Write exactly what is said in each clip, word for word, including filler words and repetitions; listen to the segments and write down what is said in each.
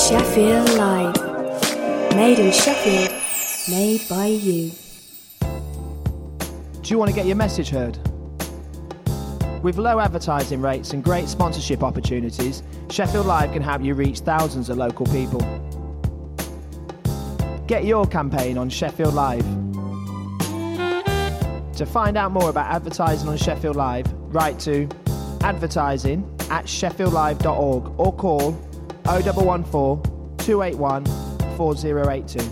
Sheffield Live. Made in Sheffield, made by you. Do you want to get your message heard? With low advertising rates and great sponsorship opportunities, Sheffield Live can help you reach thousands of local people. Get your campaign on Sheffield Live. To find out more about advertising on Sheffield Live, write to advertising at sheffield live dot org or call oh one one four, two eight one, four oh eight two.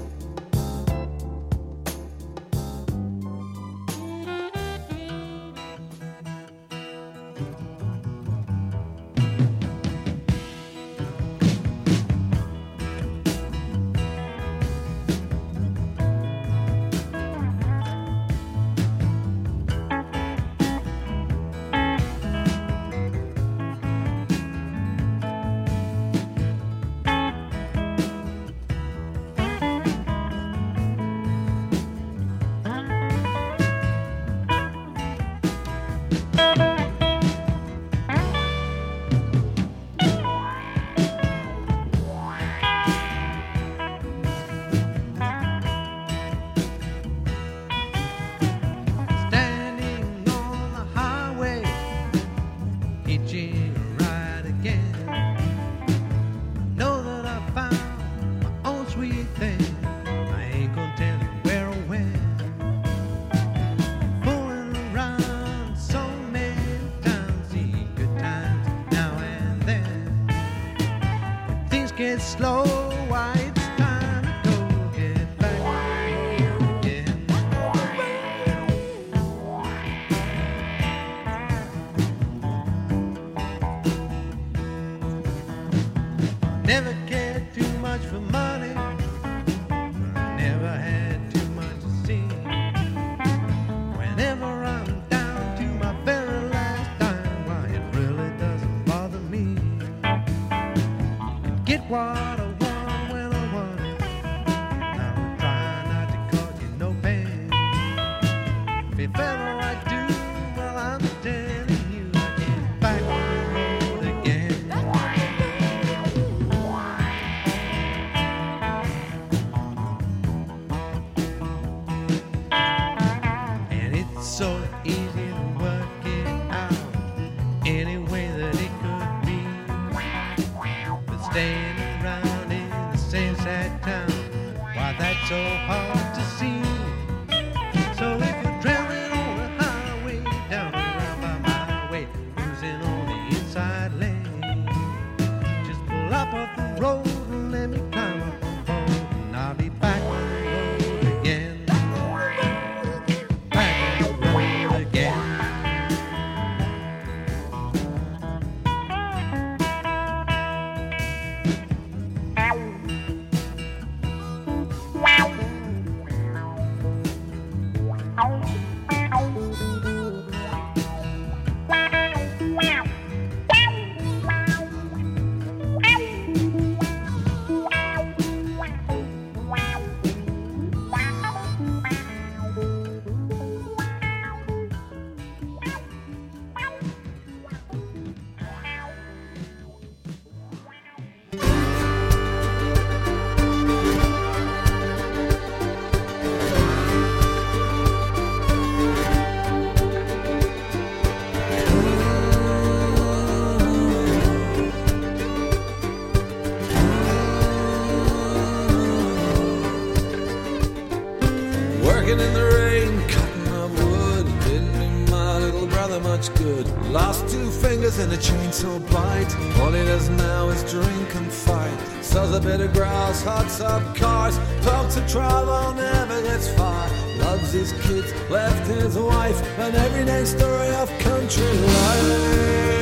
And a chainsaw bite. All he does now is drink and fight. Sells a bit of grass, hots up cars. Talks to travel, never gets far. Loves his kids, left his wife. An everyday story of country life.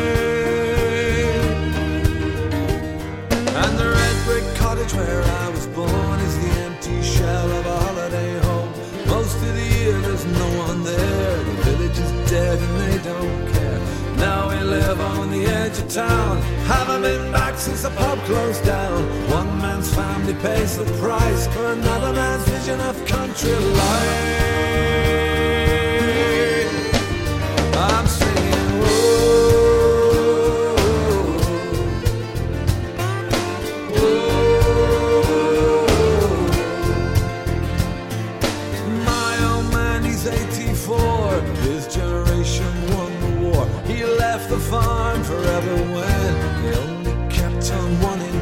And the red brick cottage where I was born is the empty shell of a holiday home. Most of the year there's no one there. The village is dead and they don't care. Now we live on the edge of town. Haven't been back since the pub closed down. One man's family pays the price for another man's vision of country life. I'm singing, whoa, whoa.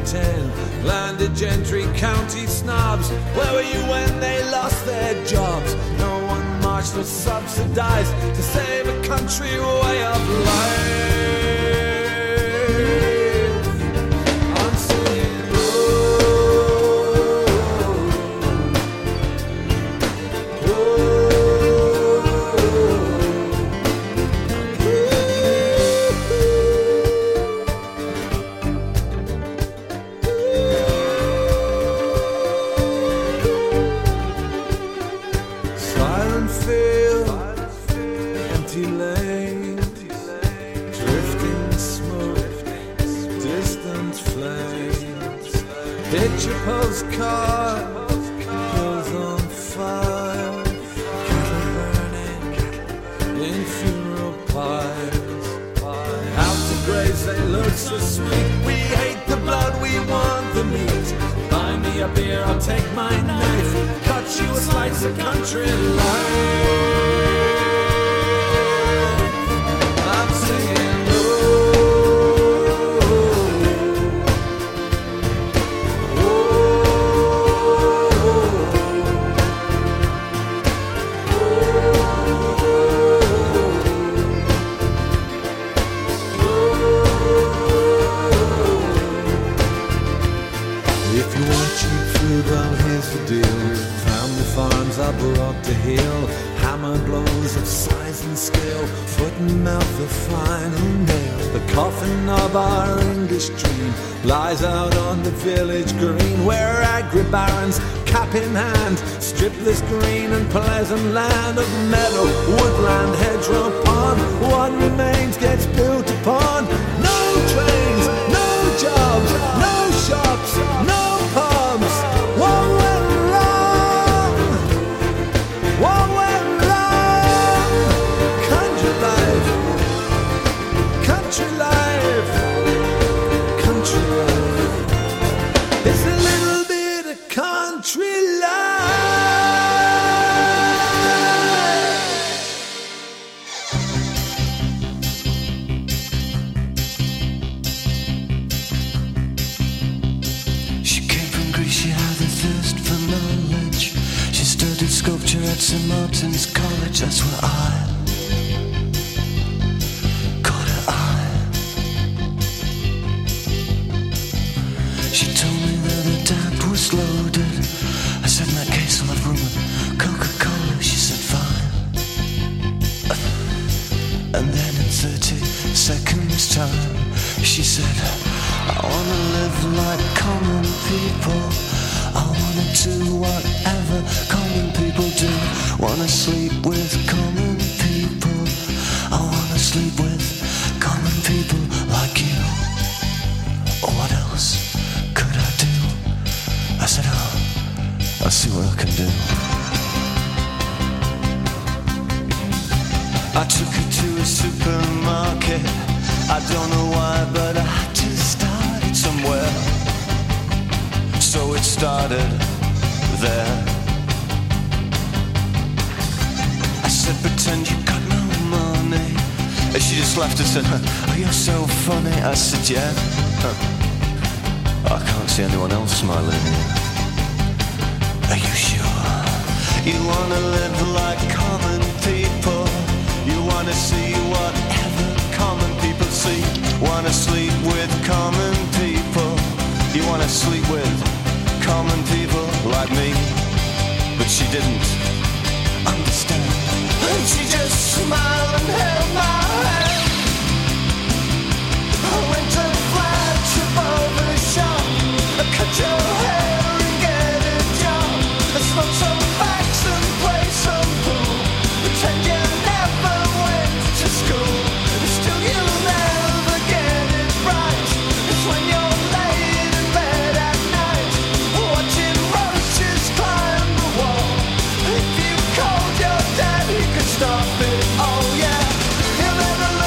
ten. Landed gentry, county snobs. Where were you when they lost their jobs? No one marched or subsidized to save a country way of life. I'm singing, picture postcard, hills on fire, cattle burning in funeral pyres. Out to graves they look so sweet. We hate the blood, we want the meat. Buy me a beer, I'll take my knife, cut you a slice of country life. I'm singing. I brought to heel, hammer blows of size and scale, foot and mouth the final nail. The coffin of our English dream lies out on the village green, where agri-barons, cap in hand, strip this green and pleasant land of meadow, woodland, hedgerow, pond. What remains gets built upon. No trains, no jobs, no shops, no pubs. What went wrong? What went wrong? Country life, country life, country life. It's a little bit of country life. She came from Greece, she had a thirst for knowledge. She studied sculpture at Saint Martin's College. That's where I caught her eye. She told me that her dad was loaded. I said, in that case I'll have room with Coca-Cola. She said, fine. And then in thirty seconds time, she said, I wanna live like common people. I wanna do whatever common people do. Wanna sleep with common people. I wanna sleep with common people like you. What else could I do? I said, oh, I'll see what I can do. I took her to a supermarket. I don't know why, but I had to start it somewhere. So it started there. I said, pretend you got no money. And she just laughed and said, oh, you're so funny. I said, yeah. Huh. I can't see anyone else smiling here. Are you sure? You wanna live like common people. You wanna see whatever common people see. Wanna sleep with common people. You wanna sleep with common people like me. But she didn't understand. And she just smiled and held my hand. I went to flash above the shop. I cut your hair and get a job. I smoke some facts and play some pool. Pretend you never went to school. Still you'll never get it right. It's when you're laid in bed at night, watching roaches climb the wall. If you called your dad, he could stop it. Oh yeah, he'll never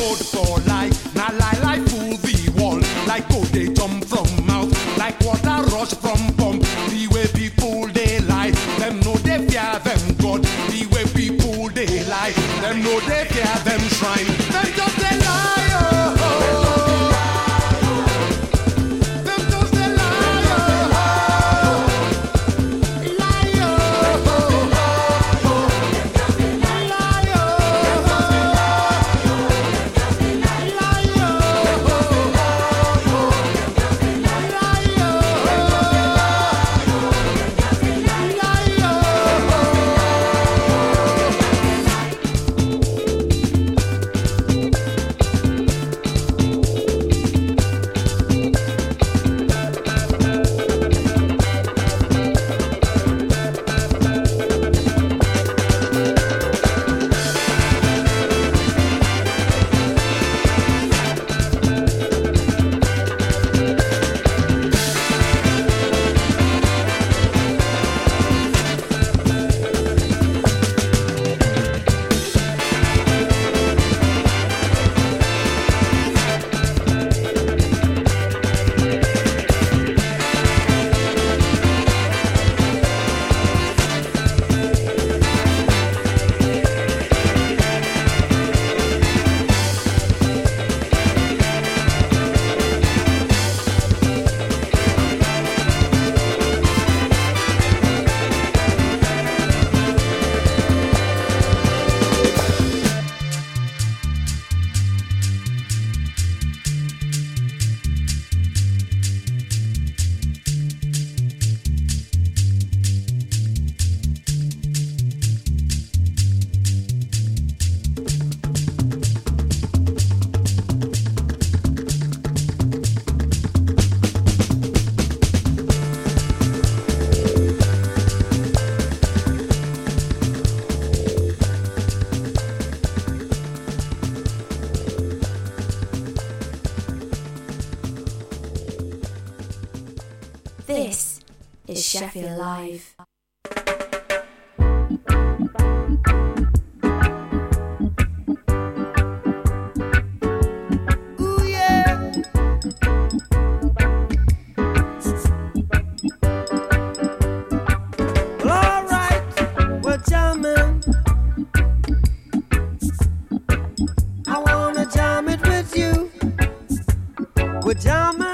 road for life. Now lie like fool the wall. Like go they jump from mouth. Like water rush from pump. The way people they lie. Them know they fear them God. The way people they lie. Them know they fear them shrine. Them just they lie. Oh, oh. This is Sheffield Live. Ooh, yeah. Well, all right, we're jamming. I wanna jam it with you. We're jamming.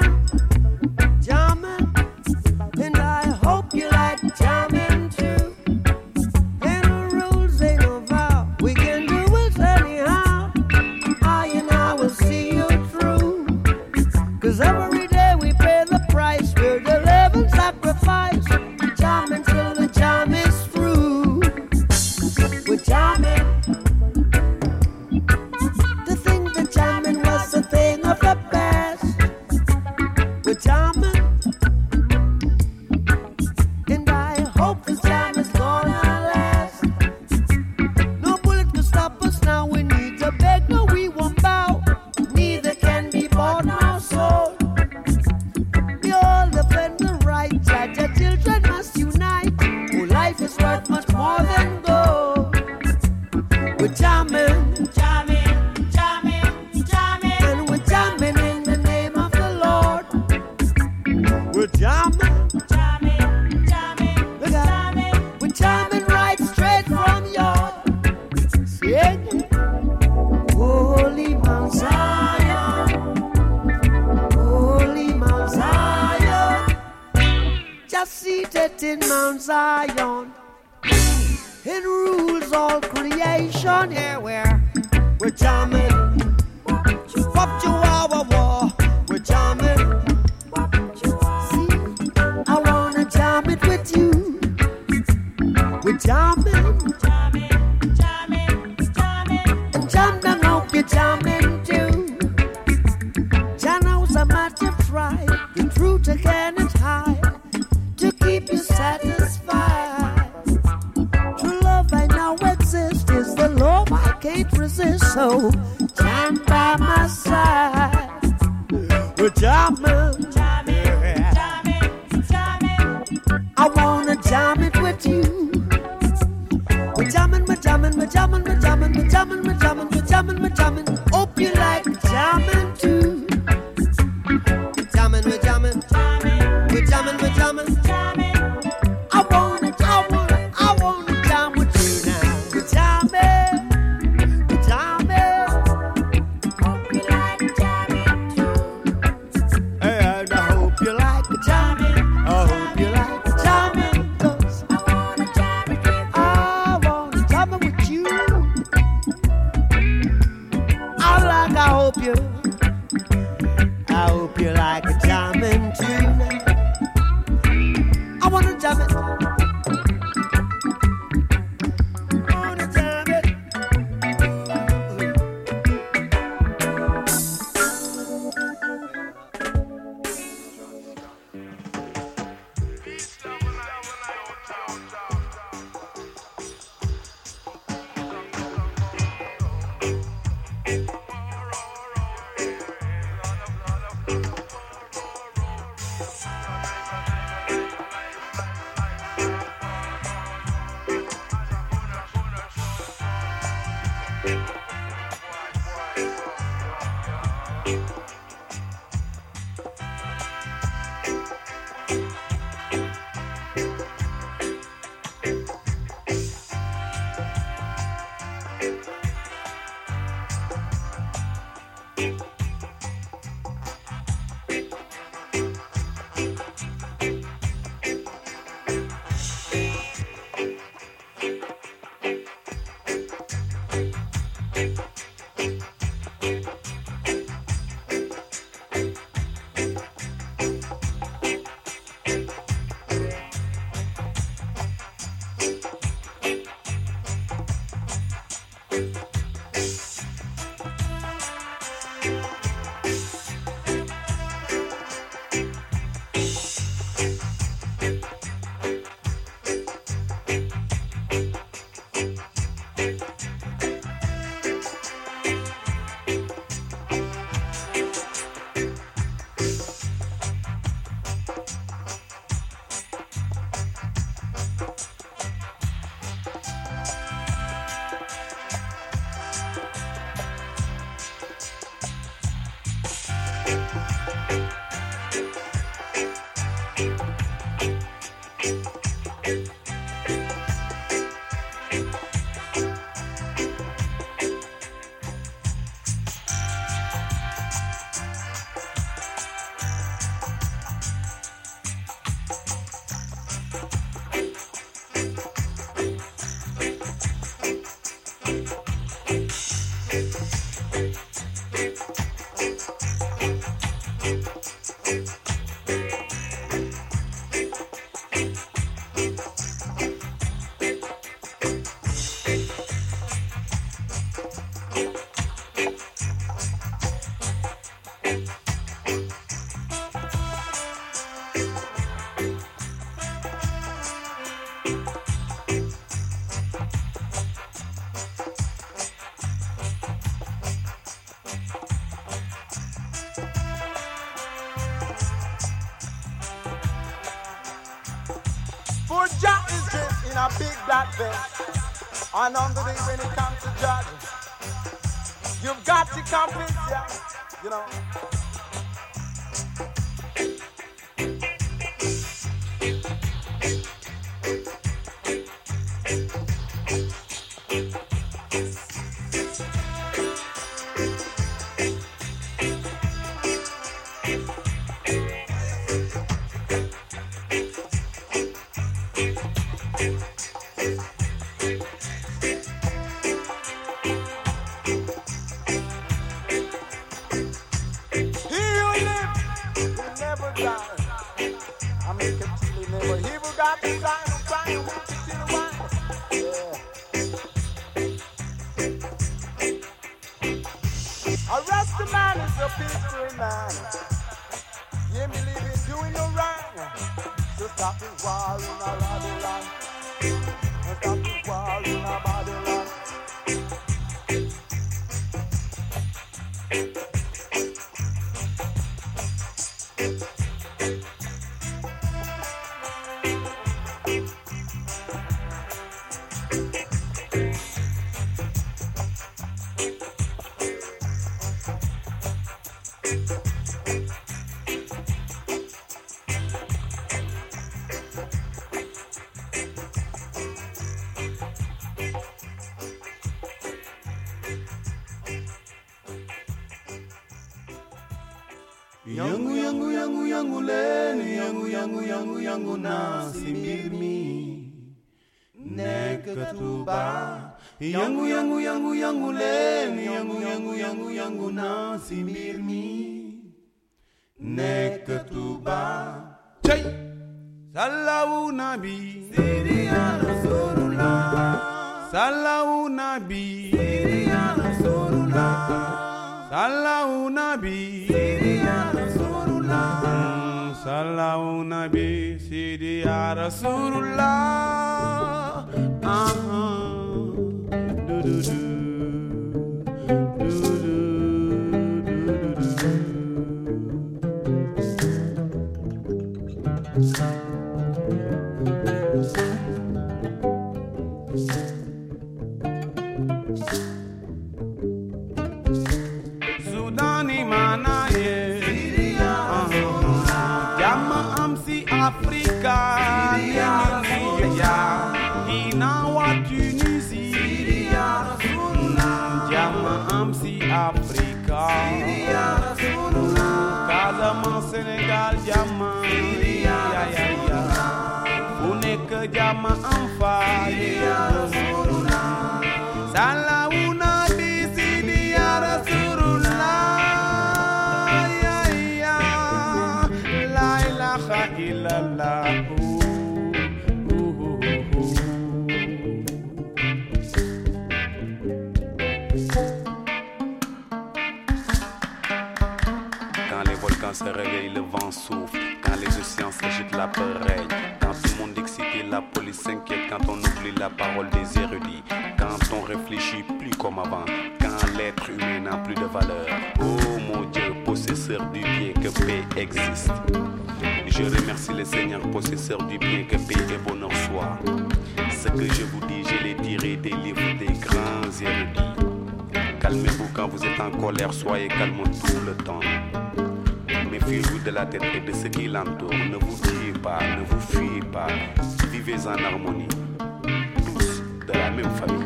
We're jamming, we're jamming, we're jamming, we're jamming, we're jamming, we're jamming, we're jamming. Hope you like For Jah is dressed in a big black vest, and on the day when it comes to judge, you've got to convince ya, you know. Yangu yangu yangu yangu leni yangu yangu yangu yangu nasi mirmi nekatuba yangu yangu yangu yangu leni yangu yangu yangu yangu nasi mirmi nekatuba chay sallahu nabi siri ya rasulullah sallahu nabi siri ya rasulullah sallahu nabi Sallahu Nabi Sidi Ya Rasulullah. Uh-huh. Do do do. Do do do do do. Sudani man Africa, inawa Tunisie, jama amsi Africa, Casamance Sénégal jama, ya ya ya, unek jama amfaye, Salauna bisidi ya Rasulullah, ya ya, la ilaha illallah. Se réveille, le vent souffle. Quand les océans s'agitent, la peur règne. Quand tout le monde excité, la police s'inquiète. Quand on oublie la parole des érudits. Quand on réfléchit plus comme avant. Quand l'être humain n'a plus de valeur. Oh mon Dieu, possesseur du bien, que paix existe. Je remercie le Seigneur, possesseur du bien, que paix et bonheur soit. Ce que je vous dis, je l'ai tiré des livres des grands érudits. Calmez-vous quand vous êtes en colère, soyez calme tout le temps. Méfiez-vous de la tête et de ce qui l'entoure. Ne vous tuez pas, ne vous fuyez pas. Vivez en harmonie. Tous de la même famille.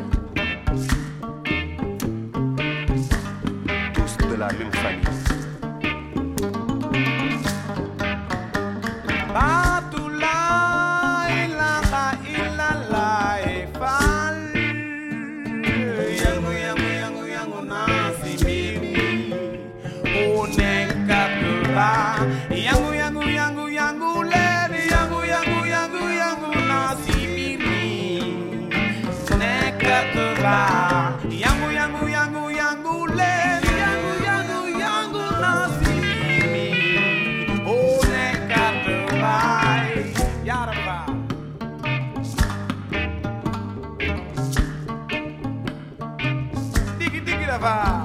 Tous de la même famille. Yangu yangu yangu yangu lady yangu yangu yangu yangu nasimiri nekatla yangu yangu yangu yangu lady yangu yangu yangu nasimiri oh nekatla yaraba digi digi dava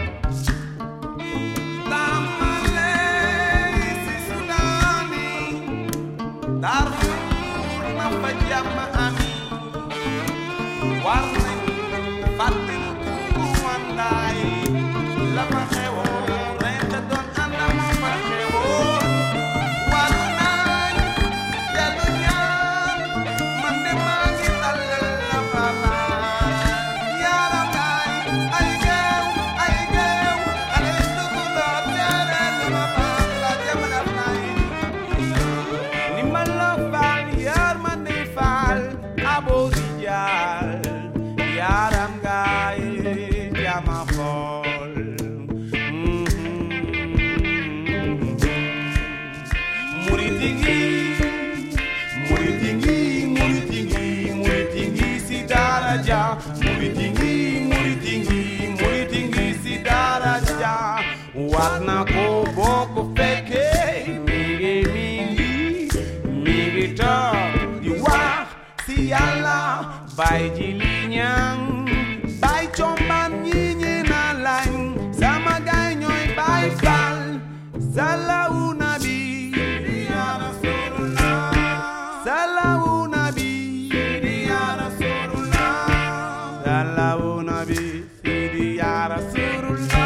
Warna ko boko feke mingi mingi mingi to di wax si yalla bay ji li ñang bay chomban ñi ñi na lañ sama gay ñoy bay fal salawu nabi ya rasulullah salawu nabi ya rasulullah salawu nabi ya rasulullah.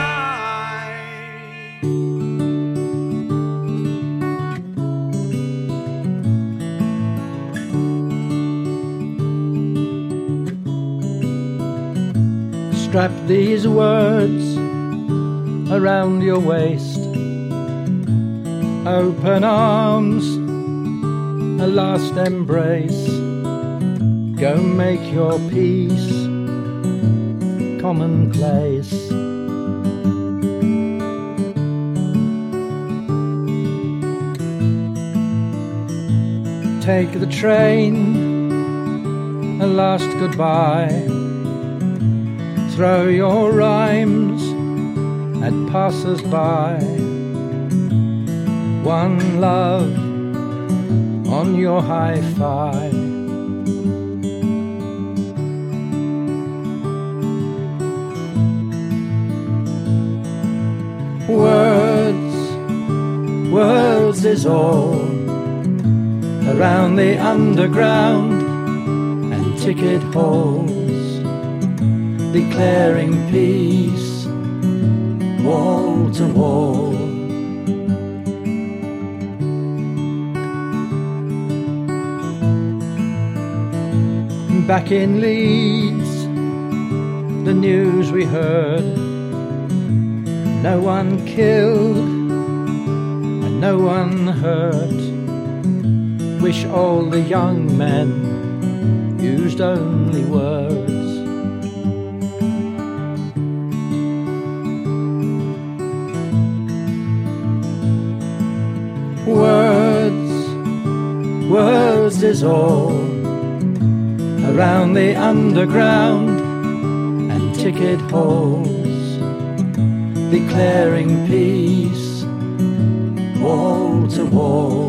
Strap these words around your waist. Open arms, a last embrace. Go make your peace commonplace. Take the train, a last goodbye. Throw your rhymes at passers-by. One love on your hi-fi. Words, words is all around the underground and ticket halls, declaring peace wall to wall. back in Leeds, the news we heard, no one killed and no one hurt. Wish all the young men used only words. Words, words is all around the underground and ticket halls, declaring peace wall to wall.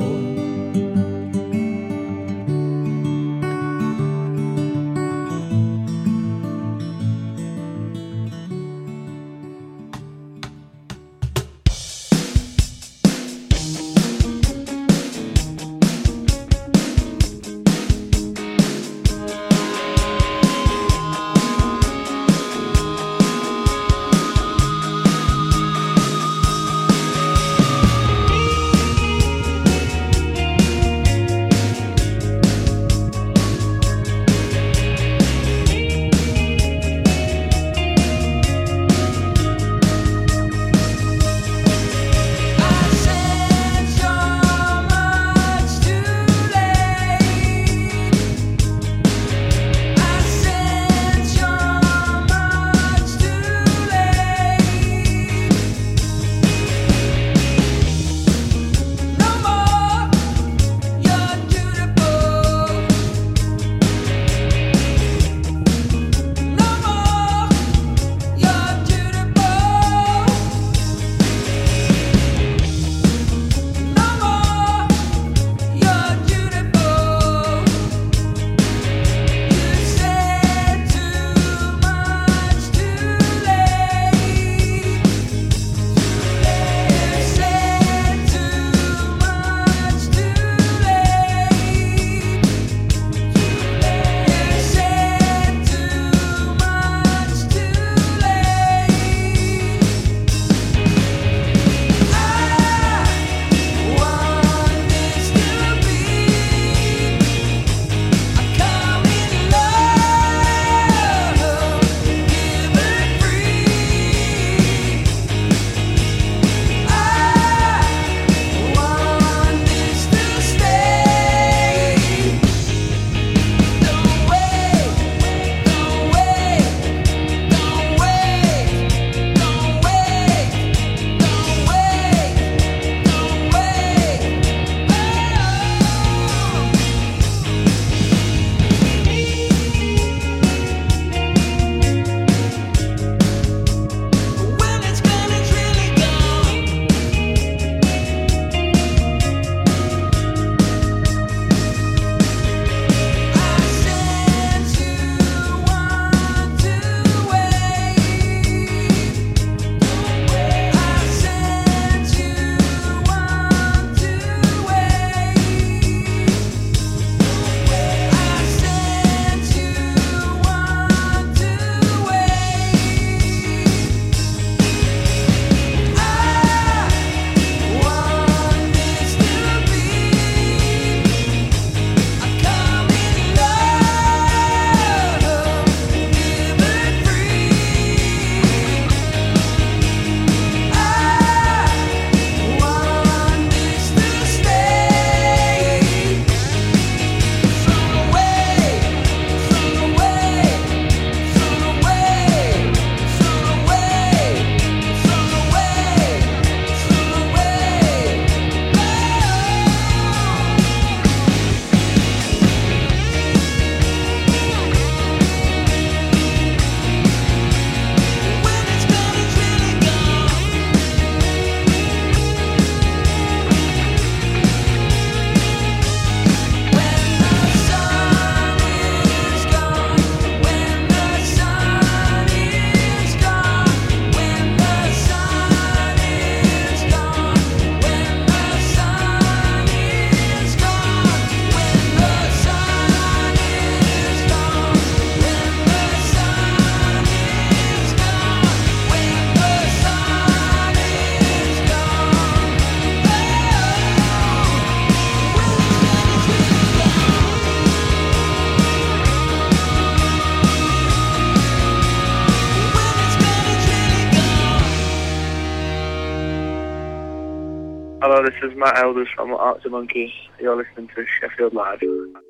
Hello, this is Matt Elders from Arctic Monkeys. You're listening to Sheffield Live.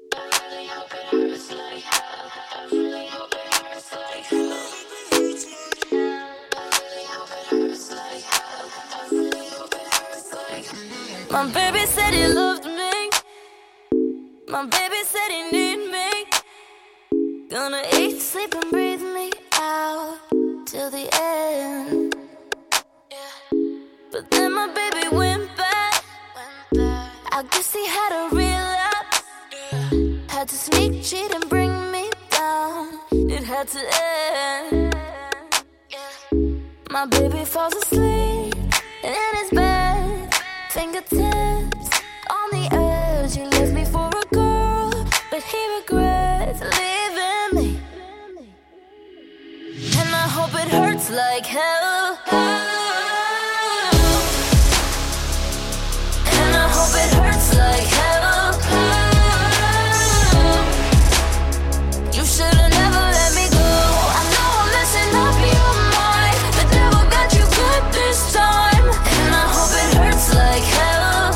My baby said he loved me. My baby said he need me. Gonna eat, sleep and breathe me out till the end. But then my baby went back. I guess he had a relapse. Had to sneak, cheat and bring me down. It had to end. My baby falls asleep in his bed, fingertips on the edge. He left me for a girl, but he regrets leaving me. And I hope it hurts like hell. And I hope it hurts like hell. You should've never let me go. I know I'm messing up your mind, but devil got you good this time. And I hope it hurts like hell.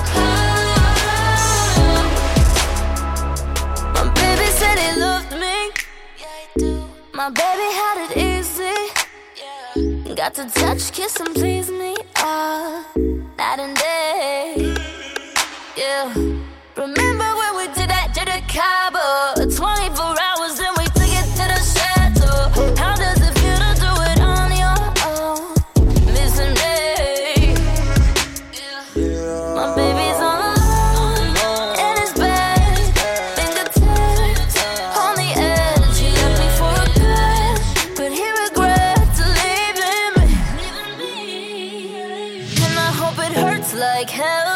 My baby said he loved me. My baby had it easy. Got to touch, kiss and please me, ah, night and day. Yeah. Remember when we did that to the Cabo? twenty-four hours and we took it to the chateau. How does it feel to do it on your own? Missing me. Yeah. My baby's all alone in his bed, fingertips on the edge. He left me for a good, but he regrets leaving me. And I hope it hurts like hell.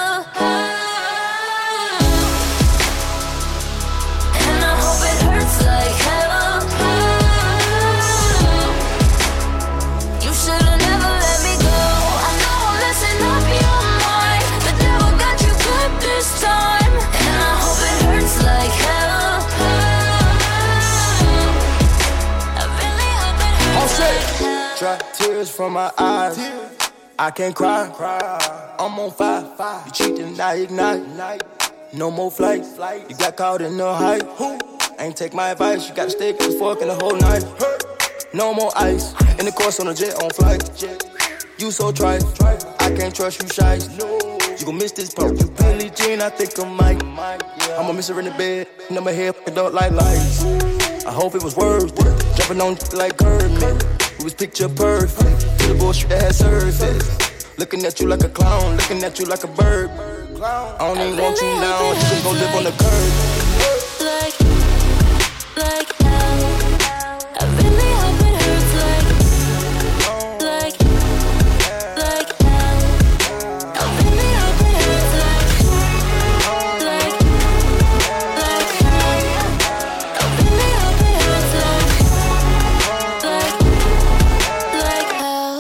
Dry tears from my eyes. I can't cry. I'm on fire. You cheating, I ignite. No more flight. You got caught in the hype. Ain't take my advice. You got to stay with the fork in the whole night. No more ice. In the course on a jet on flight. You so trite. I can't trust you, shies. You gon' miss this part. You Billie Jean, I think I might. I'ma miss her in the bed. And I'ma head fucking up like lights. I hope it was worth it. Jumping on like Birdman. It was picture perfect. To the bullshit that had surfaced. Looking at you like a clown. Looking at you like a bird. I don't even want you now. You just gon' live on the curb. Like, like hell. I really hope it hurts like, like, like hell. I really hope it hurts like, like, like hell. I really hope it hurts like, like, like hell.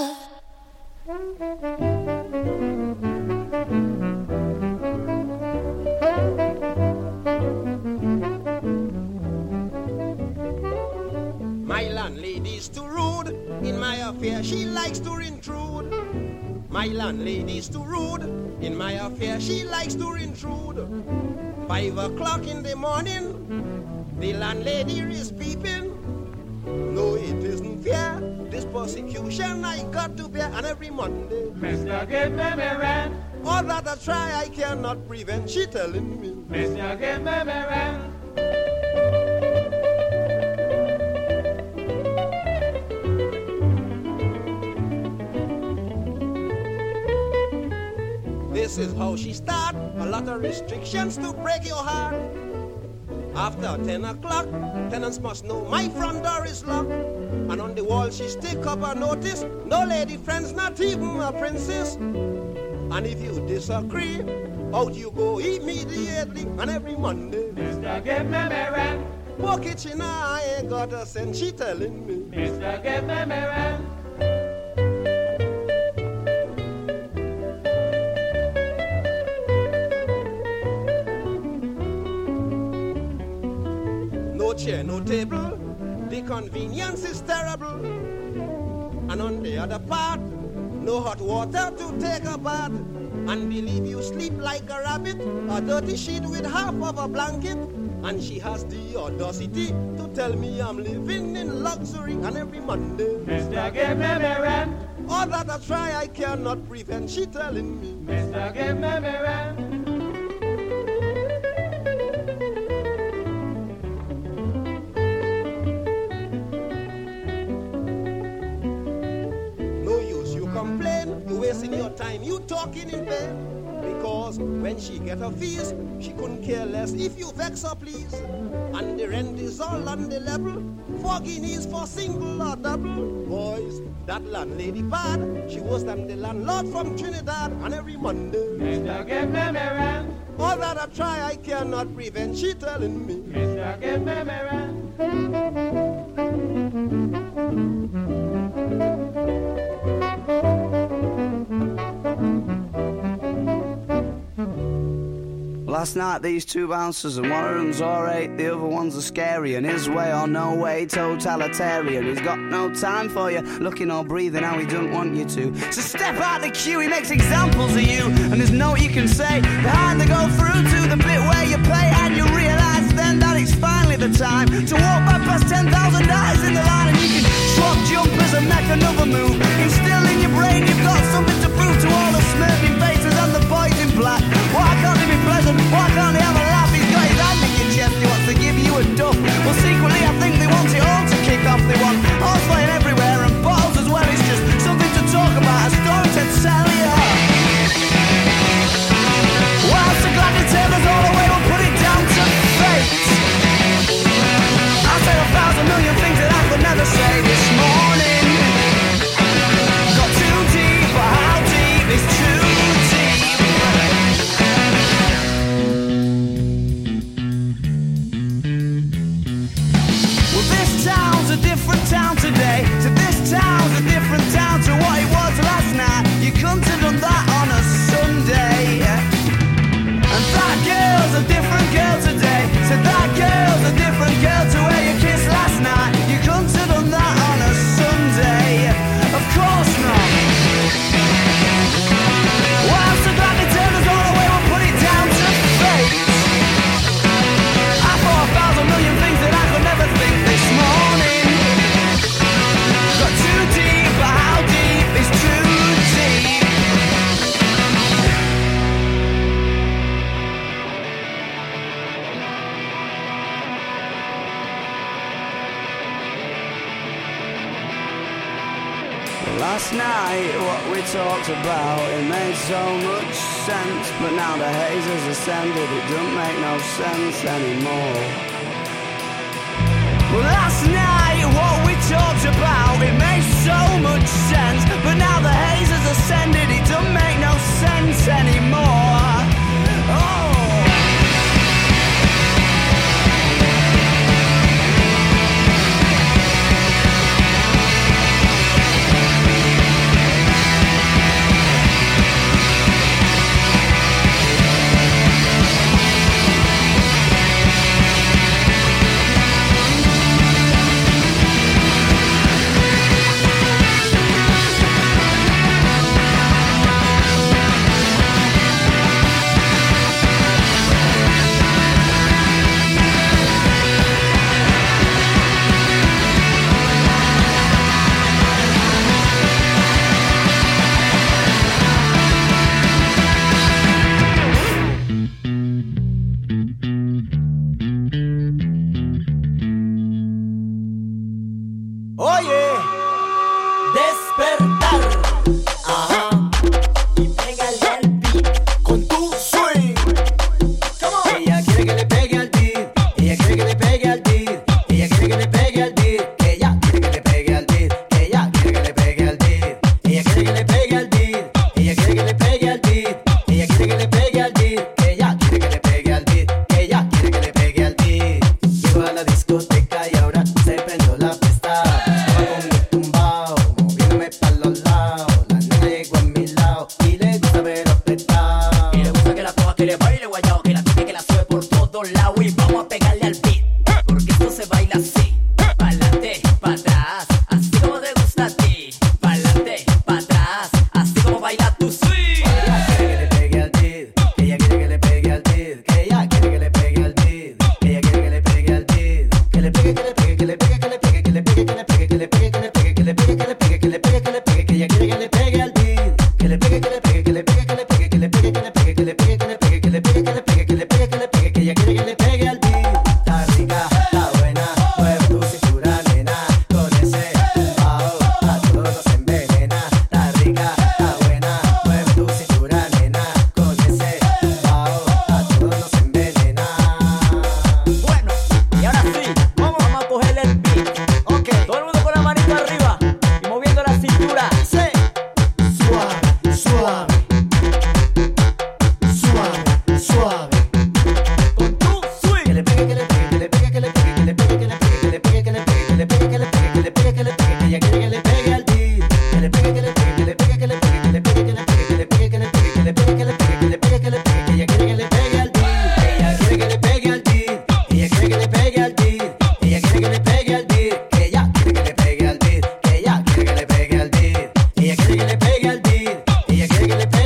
My landlady's too rude. In my affair, she likes to intrude. My landlady's too rude. In my affair, she likes to intrude. Five o'clock in the morning, the landlady is peeping. No, it isn't fair. This persecution I got to bear, and every Monday, Mister Give me me rent. All that I try, I cannot prevent. She telling me, Mister Give me me rent. This is how she start. A lot of restrictions to break your heart. After ten o'clock, tenants must know my front door is locked. And on the wall she stick up a notice. No lady friends, not even a princess. And if you disagree, out you go immediately. And every Monday, Mister Give me me rent. Poor kitchen, I ain't got a cent. She telling me, Mister Give me me rent. No chair, no table, the convenience is terrible. And on the other part, no hot water to take a bath. and believe you sleep like a rabbit, a dirty sheet with half of a blanket. And she has the audacity to tell me I'm living in luxury, and every Monday, Mister Give me me rent. All that I try I cannot prevent, she telling me, Mister Give me me rent. No use you complain, you wasting your time, you talking in vain. Because when she get her fees, she couldn't care less if you vex her, please. And the rent is all on the level, four guineas for single or double. Boys, that landlady bad, she was than the landlord from Trinidad. And every Monday, Mister Give me me rent. All that I try I cannot prevent, she telling me, Mister Give me me rent. Last night these two bouncers, and one of them's alright, the other one's a scary, and his way or no way, totalitarian. He's got no time for you, looking or breathing how he doesn't want you to. So step out the queue, he makes examples of you, and there's no you can say. Behind they go through to the bit where you pay, and you realise then that it's finally the time to walk back past ten thousand eyes in the line, and you can swap jumpers and make another move. Instill in your brain you've got something to prove to all the smirking faces and the boys in black. Why can't he be pleasant? Why can't he have a laugh? He's got his hand in your chest, he wants to give you a duff. Well, secretly I think they want it all to kick off. They want horse flying everywhere and bottles as well. It's just something to talk about, a story to tell you. Well, so glad to tell us all the way, we'll put it down to fate. I'll say a thousand million things that I could never say this morning. Got too deep, but how deep is too deep? Well, this town's a different town today. So this town's a different town to what it was last night. You couldn't have done that on a Sunday. And that girl's a different girl today. So that girl's a different girl to where you kissed last night. You couldn't have done that on a Sunday. Of course not. Well, I'm so glad they turned us all away. We'll put it down to fate. I thought a thousand million things that I could never think this morning. Got too deep, but how deep is too deep? Last night, what we talked about, it made so much sense. But now the haze has ascended, it don't make no sense anymore. Well, last night, what we talked about, it made so much sense. But now the haze has ascended, it don't make no sense anymore. Oh!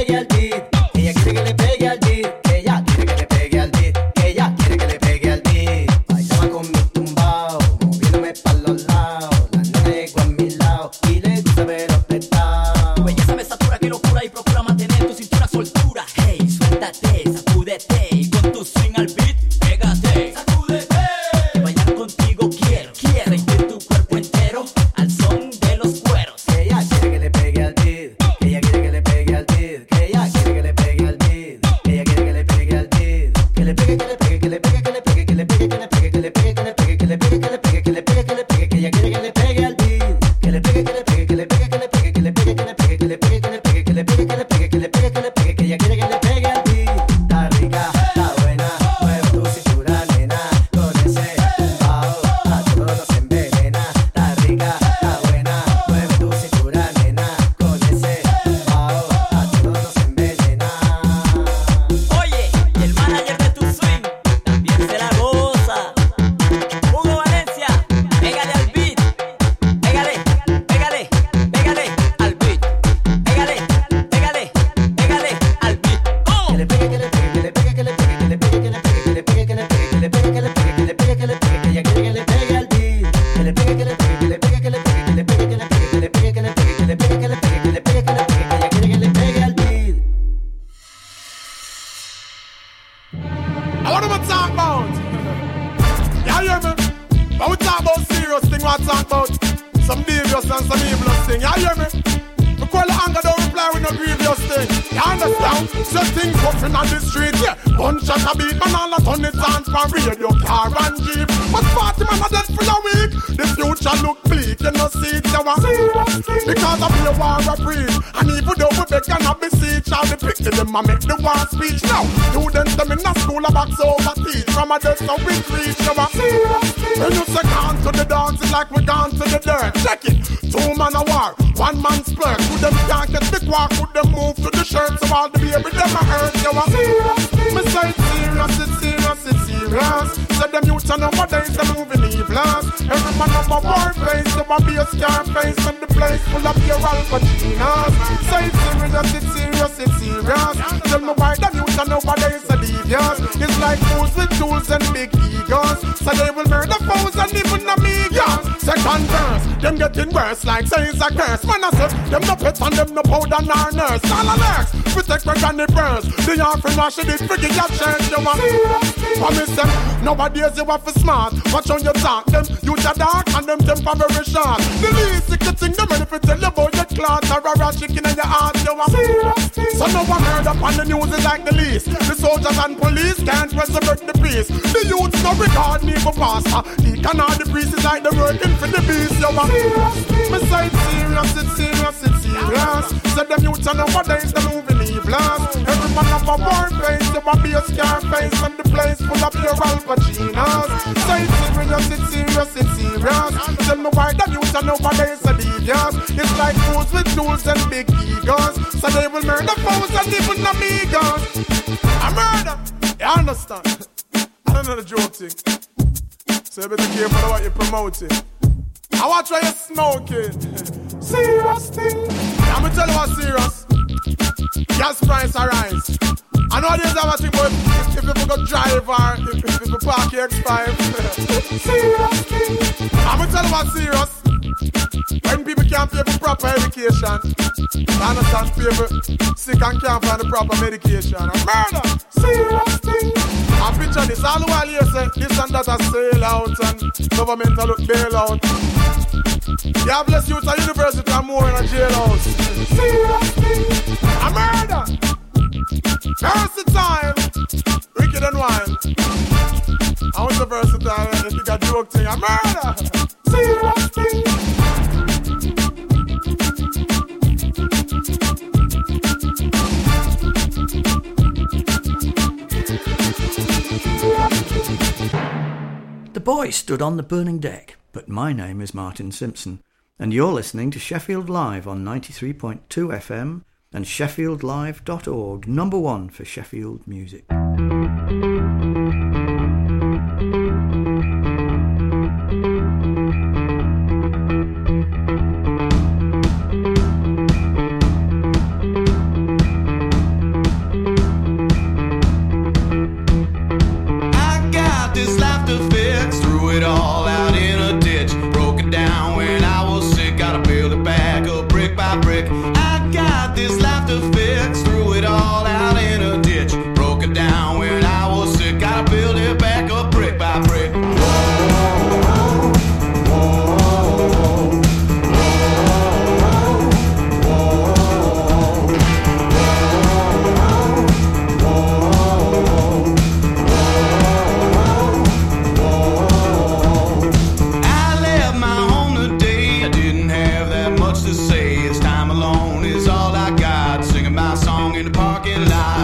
pegue al beat. Ella quiere que le pegue al beat. Ella quiere que le pegue al beat. Ella quiere que le pegue al beat. Bailaba con mi tumbao, moviéndome pa' los lados. La nena llegó a mi lado y le gusta ver apretado. Tu belleza me satura, que locura, y procura mantener tu cintura soltura. Hey, suéltate, sacúdete y con tu swing al beat, pégate. Sacúdete. Y bailar contigo quiero, quiero sentir tu cuerpo entero al son de los cueros. Ella quiere que le pegue al beat. Ella quiere que le pegue al beat. Ella quiere que le pegue al beat. Ella quiere que le pegue al beat. Que le pegue, que le pegue, que le pegue, que le pegue, que le pegue, que le pegue, que le pegue, que le pegue, que le pegue, que le pegue, que le pegue, que le pegue, que ella quiere que le pegue al beat. Que le pegue, que le pegue, que le pegue, que le pegue, que le pegue, que le pegue, que le pegue, que le pegue, que le pegue, que le pegue, que le pegue, que le pegue, que ella quiere que le pegue al beat. Está rica, está buena, mueve tu cintura, nena, con ese tumbao a todos nos envenena. Está rica, está buena, mueve tu cintura, nena, con ese tumbao a todos nos envenena. Oye, y el manager de tu swing también se la goza. Hugo Valencia, pégale al beat. Pégale, pégale, pégale al beat. Pégale, pégale, pégale al beat. Que le pegue, que le pegue, que le pegue, que le pegue, que le pegue, que le pegue, que le pegue, que le pegue, que le pegue, que le pegue, que le pegue, que le pegue, que ella quiere que le pegue al beat. Que le pegue, que le pegue, que le pegue, que le pegue, que le pegue, que le pegue, que le pegue, que le pegue, que le pegue, que le pegue, que le pegue, que le pegue, que ella quiere que le pegue al beat. I want to talk about. You hear me? When we talk about serious thing, we talk about some devious and some evil thing. You hear me? We call the anger, don't reply with no grievous thing. You understand? So things puffing on the street, yeah. Bunch of a beat, man, all a ton it on for radio, car and jeep. But party man are dead for a week. The future look bleak, you know see it, you want. Because of the war of breed. And even though we beg and have beseech, all the picture them a make the war speech. Now, students them in the school a box over teach. From a desk so we reach, you want. When you say gone to the dance, it's like we gone to the dirt. Check it. Two man a war, one man splurge. Could them can't get the quark, could them move to the shirt. So all the baby them a hurt, you want. Me say it's serious, it's serious, it's serious. So them youths and nowadays they moving evil. Every man of a war face, so a be a scar face. And the place full of your Al Pacinos. Say it's serious, it's serious, it's serious. Tell me why them youths and nowadays are devious. It's like fools with tools and big egos. So they will murder foes and even amigos. Second verse, them getting worse like say it's a curse. Man I say, them no pets and them no powder nor nurse. All alerts, protect my granny burns. The offering wash it, freaking your church, you want. Promise them, nowadays you have to smart. Watch on your talk, them youth are dark and them temper very short. The least you can think them ready to tell you about your cloth or a raw chicken in your heart, you want. So no one heard up on the news is like the least. The soldiers and police can't resurrect the peace. The youths no regard me for pastor. Deacon or the priest is like the working for the beast, you want. Me say it's serious, it's serious, it's serious. So them youths and nowadays they moving evil. Every man of a war face, you want be a scar face. And the place full of your Al Pacinos. Say it's serious, it's serious, it's serious. Tell me why them youths and nowadays are devious. It's like fools with tools and big egos. So they will murder foes and even amigos. A murder, you understand? I don't know the joke thing. So you better be careful of what you're promoting. I watch why you're smoking. Serious thing. I'm gonna tell you what's serious. Gas price arise. I know there's a thing about if, if people go drive or if, if people park your X five. Serious thing. I'm gonna tell you what's serious. When people can't pay for proper education, I understand people sick and can't find the proper medication. A murder, serious thing. I picture this all the while you say this and that a sail out and government a look bail out. You have less youth at university and more in a jailhouse. Serious thing. A murder, versatile, wicked and wild. I want the versatile if you got joke thing. A murder, serious thing. The boy stood on the burning deck, but my name is Martin Simpson, and you're listening to Sheffield Live on ninety-three point two F M and sheffield live dot org, number one for Sheffield music.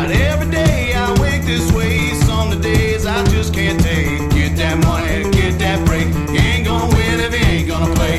right. Every day I wake this way. Some of the days I just can't take. Get that money, get that break. You ain't gonna win if you ain't gonna play.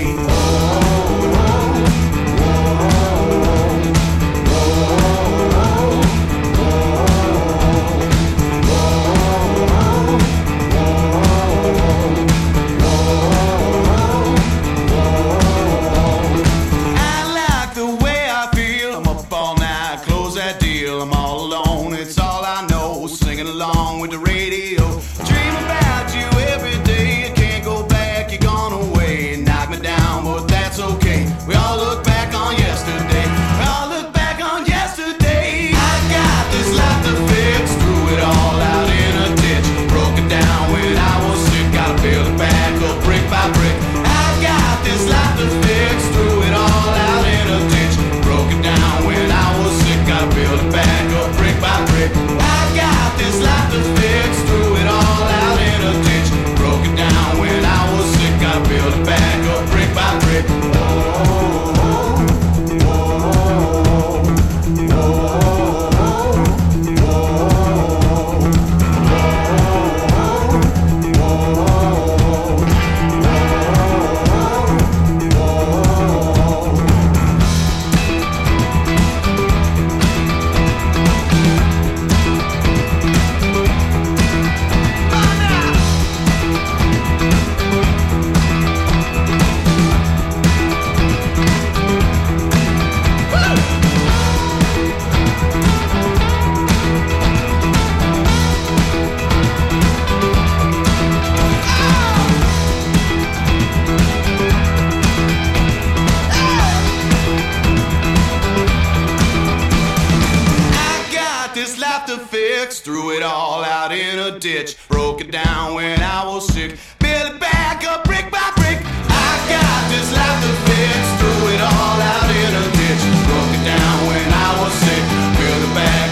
Threw it all out in a ditch, broke it down when I was sick, built it back up brick by brick. I got this life to fix, threw it all out in a ditch, broke it down when I was sick, built it back